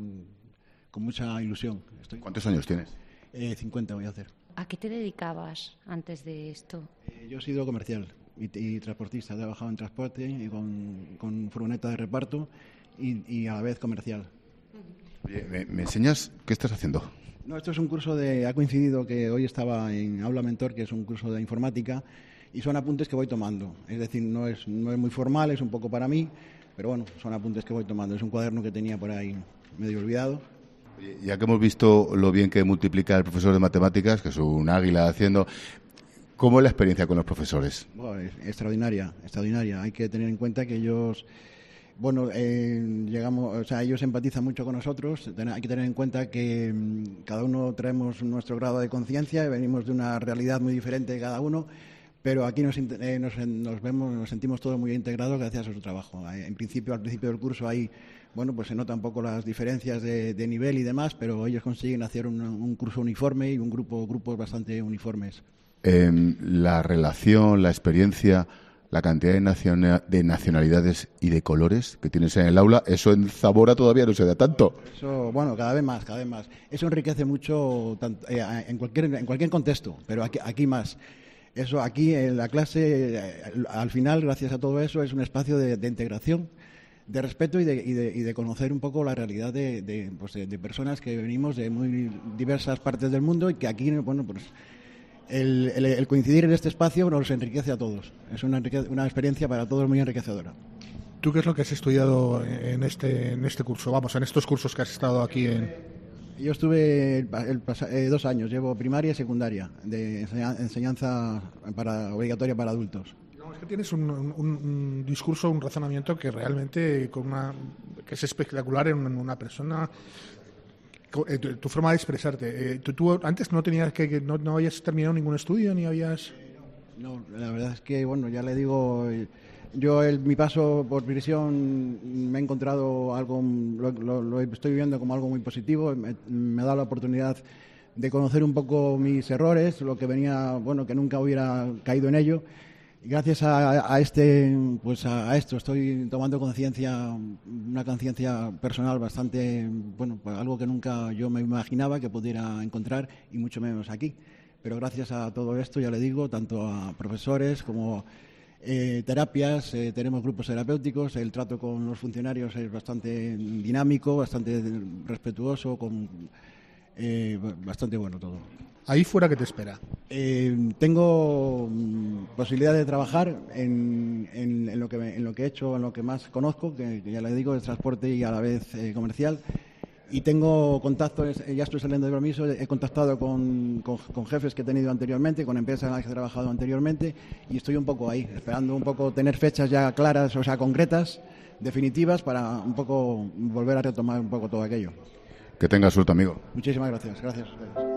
con mucha ilusión. Estoy... ¿Cuántos años tienes? Eh, cincuenta voy a hacer. ¿A qué te dedicabas antes de esto? Eh, yo he sido comercial y, y transportista, he trabajado en transporte y con, con furgoneta de reparto y, y a la vez comercial. Oye, ¿me, ¿me enseñas qué estás haciendo? No, esto es un curso de... Ha coincidido que hoy estaba en Aula Mentor, que es un curso de informática, y son apuntes que voy tomando. Es decir, no es, no es muy formal, es un poco para mí, pero bueno, son apuntes que voy tomando. Es un cuaderno que tenía por ahí medio olvidado. Oye, ya que hemos visto lo bien que multiplica el profesor de matemáticas, que es un águila haciendo... ¿Cómo es la experiencia con los profesores? Bueno, es extraordinaria, extraordinaria. Hay que tener en cuenta que ellos... Bueno, eh, llegamos, o sea, ellos empatizan mucho con nosotros. Hay que tener en cuenta que mmm, cada uno traemos nuestro grado de conciencia, venimos de una realidad muy diferente de cada uno, pero aquí nos, eh, nos, nos vemos, nos sentimos todos muy integrados gracias a su trabajo. En principio, al principio del curso hay, bueno, pues se notan un poco las diferencias de, de nivel y demás, pero ellos consiguen hacer un, un curso uniforme y un grupo, grupos bastante uniformes. Eh, la relación, la experiencia, la cantidad de, naciona, de nacionalidades y de colores que tienes en el aula, eso en Zamora todavía no se da tanto. Eso, bueno, cada vez más, cada vez más. Eso enriquece mucho tanto, eh, en, cualquier, en cualquier contexto, pero aquí, aquí más. Eso aquí en la clase, eh, al final, gracias a todo eso, es un espacio de, de integración, de respeto y de, y, de, y de conocer un poco la realidad de, de, pues de, de personas que venimos de muy diversas partes del mundo y que aquí, bueno, pues... El, el, el coincidir en este espacio nos enriquece a todos. Es una, una experiencia para todos muy enriquecedora. ¿Tú qué es lo que has estudiado en este, en este curso? Vamos, en estos cursos que has estado aquí en... Yo estuve el, el, eh, dos años, llevo primaria y secundaria, de enseñanza para, obligatoria para adultos. No, es que tienes un, un, un discurso, un razonamiento que realmente con una, que es espectacular en una persona... Tu, tu forma de expresarte. Eh, tú, tú antes no tenías que, que no, no habías terminado ningún estudio ni habías. No, la verdad es que bueno, ya le digo, yo el, mi paso por prisión me he encontrado algo, lo, lo, lo estoy viviendo como algo muy positivo. Me, me ha dado la oportunidad de conocer un poco mis errores, lo que venía, bueno, que nunca hubiera caído en ello. Y gracias a, a este, pues a, a esto estoy tomando conciencia, una conciencia personal bastante, bueno, pues algo que nunca yo me imaginaba que pudiera encontrar y mucho menos aquí. Pero gracias a todo esto, ya le digo, tanto a profesores como eh, terapias, eh, tenemos grupos terapéuticos, el trato con los funcionarios es bastante dinámico, bastante respetuoso, con, eh, bastante bueno todo. Ahí fuera, ¿qué te espera? Eh, tengo mm, posibilidad de trabajar en, en, en, lo que me, en lo que he hecho, en lo que más conozco, que, que ya le digo, es transporte y a la vez eh, comercial. Y tengo contactos, ya estoy saliendo de permiso, he contactado con, con, con jefes que he tenido anteriormente, con empresas en las que he trabajado anteriormente, y estoy un poco ahí, esperando un poco tener fechas ya claras, o sea, concretas, definitivas, para un poco volver a retomar un poco todo aquello. Que tengas suerte, amigo. Muchísimas gracias. Gracias a ustedes.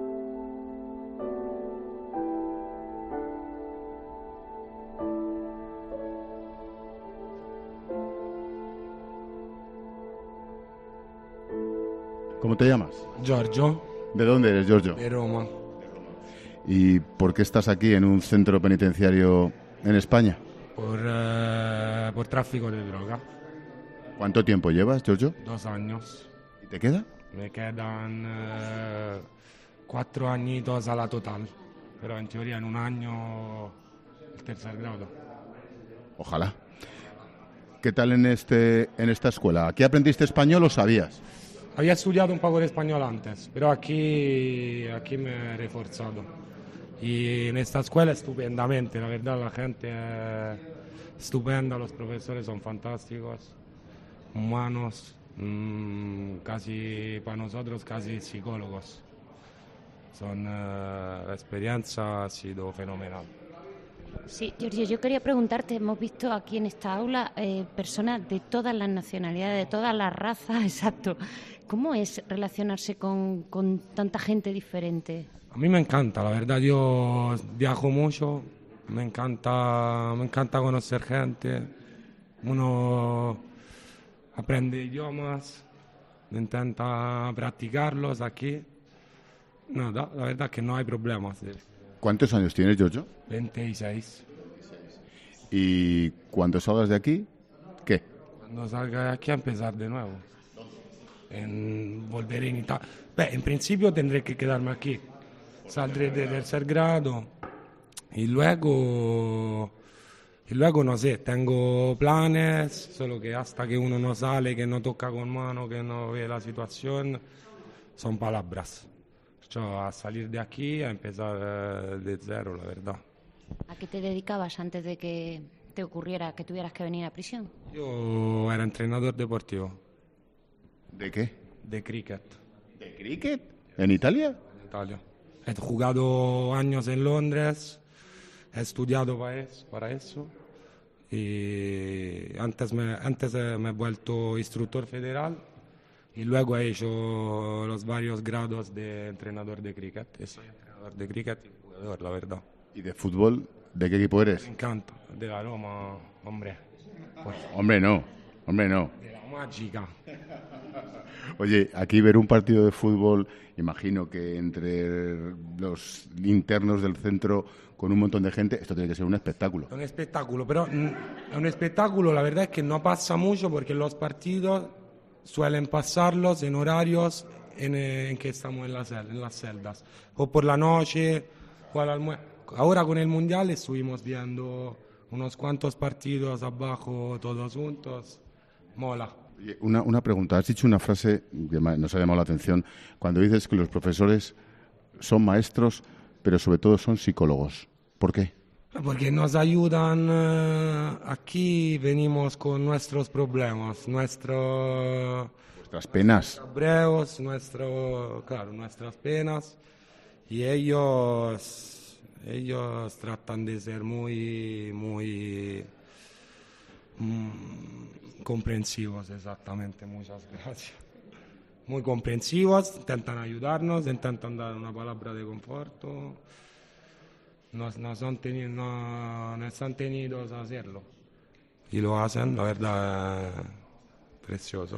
¿Cómo te llamas? Giorgio. ¿De dónde eres, Giorgio? De Roma. ¿Y por qué estás aquí en un centro penitenciario en España? Por, uh, por tráfico de droga. ¿Cuánto tiempo llevas, Giorgio? Dos años. ¿Y te queda? Me quedan uh, cuatro añitos a la total, pero en teoría en un año el tercer grado. Ojalá. ¿Qué tal en, este, en esta escuela? ¿Aquí aprendiste español o sabías? Había estudiado un poco de español antes, pero aquí, aquí me he reforzado. Y en esta escuela estupendamente, la verdad la gente es estupenda, los profesores son fantásticos, humanos, mmm, casi para nosotros casi psicólogos. Son, uh, la experiencia ha sido fenomenal. Sí, Giorgio, yo quería preguntarte, hemos visto aquí en esta aula eh, personas de todas las nacionalidades, de todas las razas, exacto. ¿Cómo es relacionarse con, con tanta gente diferente? A mí me encanta, la verdad, yo viajo mucho, me encanta, me encanta conocer gente, uno aprende idiomas, intenta practicarlos aquí. Nada, la verdad que no hay problemas. ¿Cuántos años tienes, Giorgio? veintiséis. ¿Y cuando salgas de aquí, qué? Cuando salga de aquí a empezar de nuevo. En, volveré en Italia. En principio tendré que quedarme aquí. Saldré de tercer grado y luego, y luego no sé, tengo planes, solo que hasta que uno no sale, que no toca con mano, que no ve la situación, son palabras. Yo a salir de aquí, a empezar de cero, la verdad. ¿A qué te dedicabas antes de que te ocurriera que tuvieras que venir a prisión? Yo era entrenador deportivo. ¿De qué? De cricket. ¿De cricket? ¿En Italia? En Italia. He jugado años en Londres, he estudiado para eso, para eso y antes me, antes me he vuelto instructor federal y luego he hecho los varios grados de entrenador de cricket. Y soy entrenador de cricket y jugador, la verdad. ¿Y de fútbol? ¿De qué equipo eres? Me encanta, de la Roma, hombre. Pues, hombre, no, hombre, no. De la mágica. Oye, aquí ver un partido de fútbol, imagino que entre los internos del centro con un montón de gente, esto tiene que ser un espectáculo. Un espectáculo, pero mm, un espectáculo la verdad es que no pasa mucho porque los partidos suelen pasarlos en horarios en, en que estamos en, la cel- en las celdas, o por la noche, o al almuerzo. Ahora con el Mundial estuvimos viendo unos cuantos partidos abajo todos juntos, mola. Una, una pregunta, has dicho una frase que nos ha llamado la atención, cuando dices que los profesores son maestros, pero sobre todo son psicólogos. ¿Por qué? Porque nos ayudan, eh, aquí venimos con nuestros problemas, nuestros... Nuestras penas. Breos, nuestro, claro, nuestras penas, y ellos, ellos tratan de ser muy, muy... Mm, comprensivos, exactamente, muchas gracias. Muy comprensivos, intentan ayudarnos, intentan dar una palabra de conforto. Nos, nos, han tenido, no, nos han tenido a hacerlo. Y lo hacen, la verdad, es precioso.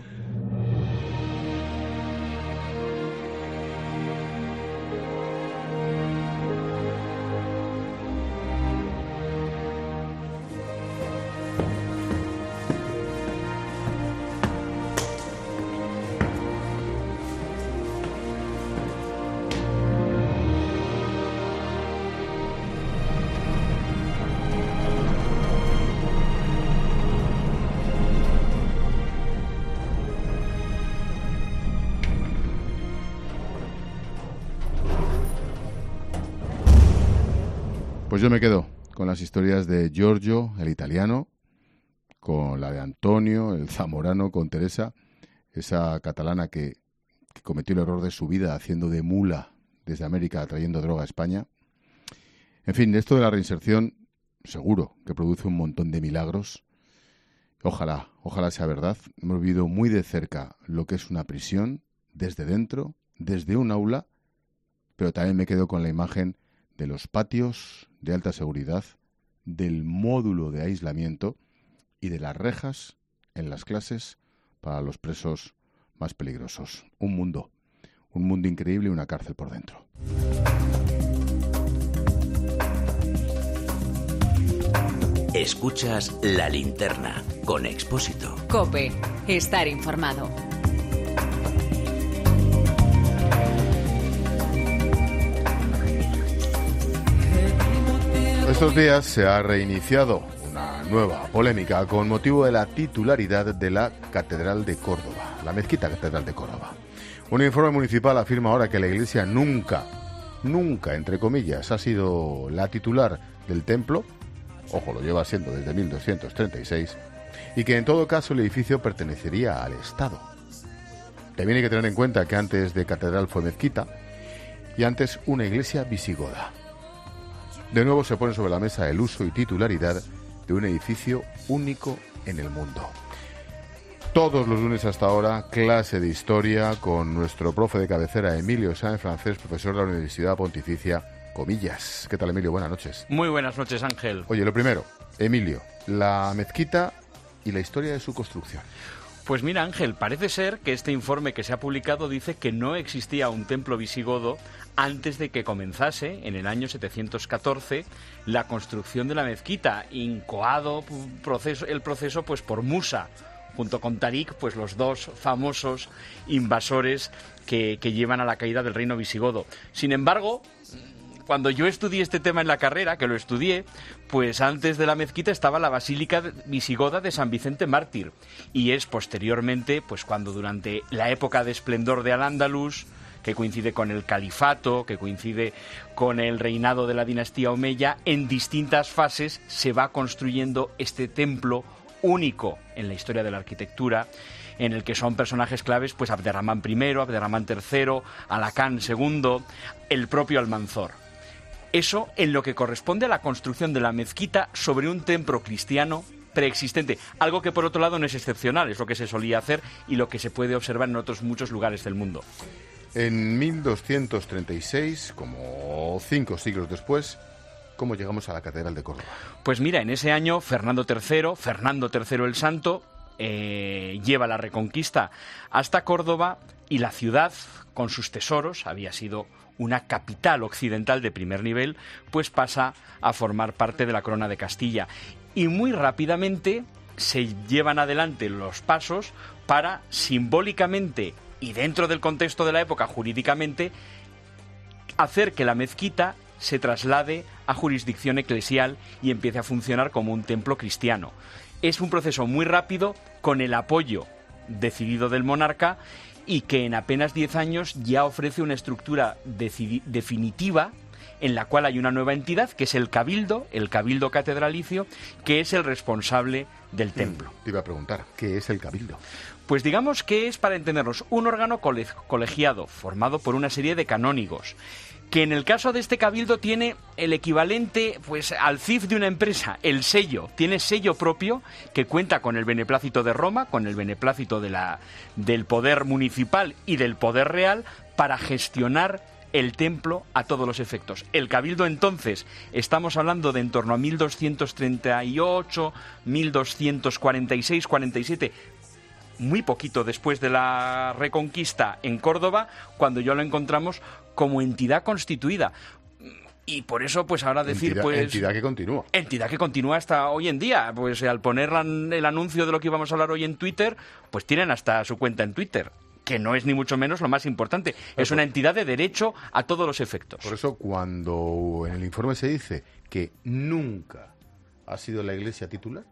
Pues yo me quedo con las historias de Giorgio, el italiano, con la de Antonio, el zamorano, con Teresa, esa catalana que, que cometió el error de su vida haciendo de mula desde América, trayendo droga a España. En fin, esto de la reinserción seguro que produce un montón de milagros. Ojalá, ojalá sea verdad. Hemos vivido muy de cerca lo que es una prisión, desde dentro, desde un aula, pero también me quedo con la imagen de los patios de alta seguridad, del módulo de aislamiento y de las rejas en las clases para los presos más peligrosos. Un mundo, un mundo increíble y una cárcel por dentro. Escuchas La Linterna con Expósito. COPE. Estar informado. Estos días se ha reiniciado una nueva polémica con motivo de la titularidad de la Catedral de Córdoba, la Mezquita Catedral de Córdoba. Un informe municipal afirma ahora que la Iglesia nunca, nunca, entre comillas, ha sido la titular del templo, ojo, lo lleva siendo desde mil doscientos treinta y seis, y que en todo caso el edificio pertenecería al Estado. También hay que tener en cuenta que antes de catedral fue mezquita y antes una iglesia visigoda. De nuevo se pone sobre la mesa el uso y titularidad de un edificio único en el mundo. Todos los lunes hasta ahora, clase de historia con nuestro profe de cabecera, Emilio Sáenz Francés, profesor de la Universidad Pontificia Comillas. ¿Qué tal, Emilio? Buenas noches. Muy buenas noches, Ángel. Oye, lo primero, Emilio, la mezquita y la historia de su construcción. Pues mira, Ángel, parece ser que este informe que se ha publicado dice que no existía un templo visigodo antes de que comenzase, en el año setecientos catorce, la construcción de la mezquita, incoado proceso, el proceso pues por Musa, junto con Tarik, pues los dos famosos invasores que, que llevan a la caída del reino visigodo. Sin embargo, cuando yo estudié este tema en la carrera, que lo estudié, pues antes de la mezquita estaba la basílica visigoda de San Vicente Mártir, y es posteriormente, pues cuando durante la época de esplendor de Al-Ándalus, que coincide con el califato, que coincide con el reinado de la dinastía omeya, en distintas fases se va construyendo este templo único en la historia de la arquitectura, en el que son personajes claves pues Abderramán primero, Abderramán tercero, Alacán segundo, el propio Almanzor. Eso en lo que corresponde a la construcción de la mezquita sobre un templo cristiano preexistente, algo que por otro lado no es excepcional, es lo que se solía hacer y lo que se puede observar en otros muchos lugares del mundo. En mil doscientos treinta y seis, como cinco siglos después, ¿cómo llegamos a la Catedral de Córdoba? Pues mira, en ese año Fernando tercero, Fernando tercero el Santo, eh, lleva la Reconquista hasta Córdoba y la ciudad, con sus tesoros, había sido una capital occidental de primer nivel, pues pasa a formar parte de la Corona de Castilla. Y muy rápidamente se llevan adelante los pasos para simbólicamente y dentro del contexto de la época jurídicamente hacer que la mezquita se traslade a jurisdicción eclesial y empiece a funcionar como un templo cristiano. Es un proceso muy rápido, con el apoyo decidido del monarca, y que en apenas diez años ya ofrece una estructura decidi- definitiva en la cual hay una nueva entidad, que es el Cabildo, el Cabildo Catedralicio, que es el responsable del templo. Te iba a preguntar, ¿qué es el Cabildo? Pues digamos que es, para entendernos, un órgano cole- colegiado formado por una serie de canónigos, que en el caso de este cabildo tiene el equivalente pues al C I F de una empresa, el sello, tiene sello propio que cuenta con el beneplácito de Roma, con el beneplácito de la, del poder municipal y del poder real para gestionar el templo a todos los efectos. El cabildo entonces, estamos hablando de en torno a mil doscientos treinta y ocho, mil doscientos cuarenta y seis, cuarenta y siete, muy poquito después de la Reconquista en Córdoba, cuando ya lo encontramos como entidad constituida. Y por eso, pues ahora decir, entidad, pues... Entidad que continúa. Entidad que continúa hasta hoy en día. Pues al poner el anuncio de lo que íbamos a hablar hoy en Twitter, pues tienen hasta su cuenta en Twitter, que no es ni mucho menos lo más importante. Es una entidad de derecho a todos los efectos. Por eso, cuando en el informe se dice que nunca ha sido la Iglesia titular...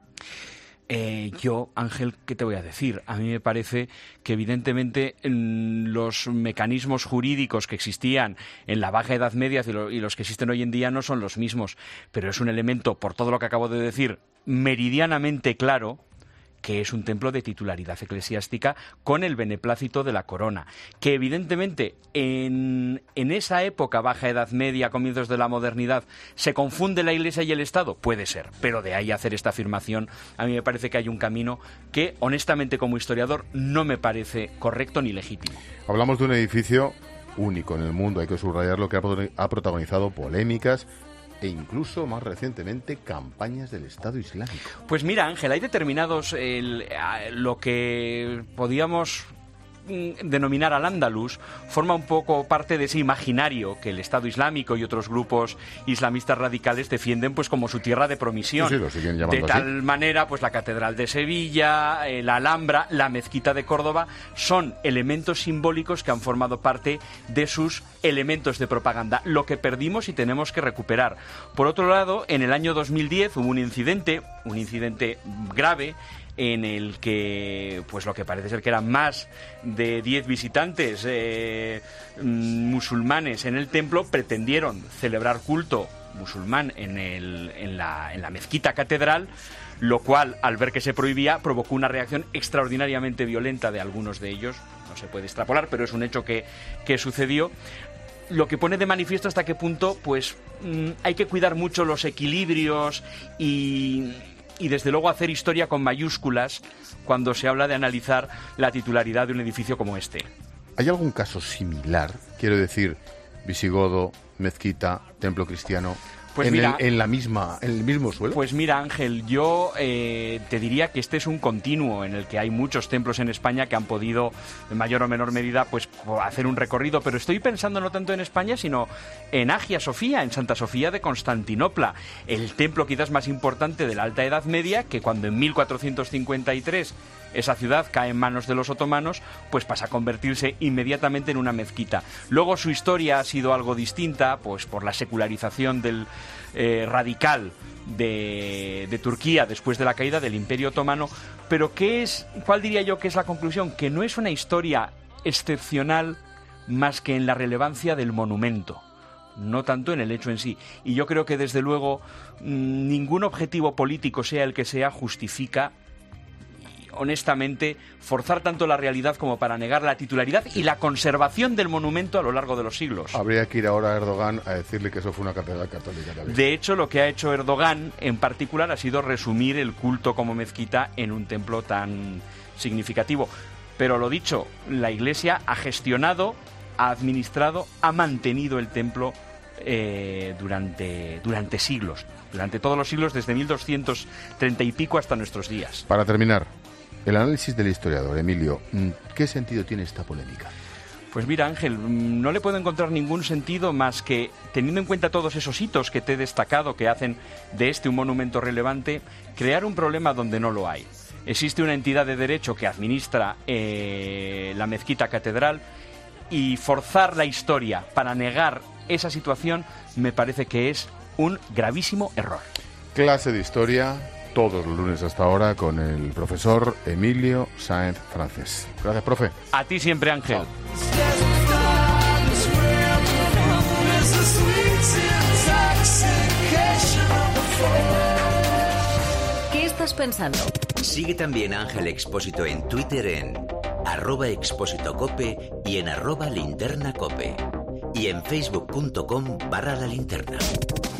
Eh, yo, Ángel, ¿qué te voy a decir? A mí me parece que evidentemente los mecanismos jurídicos que existían en la Baja Edad Media y, lo, y los que existen hoy en día no son los mismos, pero es un elemento, por todo lo que acabo de decir, meridianamente claro, que es un templo de titularidad eclesiástica con el beneplácito de la corona, que evidentemente en, en esa época, Baja Edad Media, comienzos de la modernidad, ¿se confunde la Iglesia y el Estado? Puede ser, pero de ahí a hacer esta afirmación, a mí me parece que hay un camino que, honestamente, como historiador, no me parece correcto ni legítimo. Hablamos de un edificio único en el mundo, hay que subrayarlo, que ha protagonizado polémicas e incluso, más recientemente, campañas del Estado Islámico. Pues mira, Ángel, hay determinados, el, lo que podíamos denominar Al-Ándalus, forma un poco parte de ese imaginario que el Estado Islámico y otros grupos islamistas radicales defienden pues como su tierra de promisión. Sí, sí, lo siguen llamando de tal así. manera, pues la Catedral de Sevilla, la Alhambra, la Mezquita de Córdoba, son elementos simbólicos que han formado parte de sus elementos de propaganda, lo que perdimos y tenemos que recuperar. Por otro lado, en el año dos mil diez hubo un incidente un incidente grave en el que, pues lo que parece ser que eran más de diez visitantes eh, musulmanes en el templo, pretendieron celebrar culto musulmán en, el, en, la, en la mezquita catedral, lo cual, al ver que se prohibía, provocó una reacción extraordinariamente violenta de algunos de ellos. No se puede extrapolar, pero es un hecho que, que sucedió. Lo que pone de manifiesto hasta qué punto, pues, mmm, hay que cuidar mucho los equilibrios y, y, desde luego, hacer historia con mayúsculas cuando se habla de analizar la titularidad de un edificio como este. ¿Hay algún caso similar? Quiero decir, visigodo, mezquita, templo cristiano, pues en, mira, el, en la misma, en el mismo suelo. Pues mira, Ángel, yo eh, te diría que este es un continuo en el que hay muchos templos en España que han podido, en mayor o menor medida, pues hacer un recorrido, pero estoy pensando no tanto en España, sino en Hagia Sofía, en Santa Sofía de Constantinopla, el templo quizás más importante de la Alta Edad Media, que cuando en mil cuatrocientos cincuenta y tres esa ciudad cae en manos de los otomanos, pues pasa a convertirse inmediatamente en una mezquita. Luego su historia ha sido algo distinta, pues por la secularización del eh, radical de, de Turquía después de la caída del Imperio Otomano. Pero ¿qué es, cuál diría yo que es la conclusión? Que no es una historia excepcional más que en la relevancia del monumento, no tanto en el hecho en sí. Y yo creo que desde luego ningún objetivo político, sea el que sea, justifica honestamente forzar tanto la realidad como para negar la titularidad y la conservación del monumento a lo largo de los siglos. Habría que ir ahora a Erdogan a decirle que eso fue una catedral católica también. De hecho, lo que ha hecho Erdogan en particular ha sido resumir el culto como mezquita en un templo tan significativo. Pero lo dicho, la Iglesia ha gestionado, ha administrado, ha mantenido el templo eh, durante, durante siglos, durante todos los siglos, desde mil doscientos treinta y pico hasta nuestros días. Para terminar, el análisis del historiador, Emilio, ¿qué sentido tiene esta polémica? Pues mira, Ángel, no le puedo encontrar ningún sentido más que, teniendo en cuenta todos esos hitos que te he destacado que hacen de este un monumento relevante, crear un problema donde no lo hay. Existe una entidad de derecho que administra eh, la mezquita catedral, y forzar la historia para negar esa situación me parece que es un gravísimo error. Clase de historia todos los lunes hasta ahora con el profesor Emilio Sáenz Francés. Gracias, profe. A ti siempre, Ángel. Chao. ¿Qué estás pensando? Sigue también a Ángel Expósito en Twitter en arroba expósito cope y en arroba linterna cope. Y en facebook punto com barra la linterna.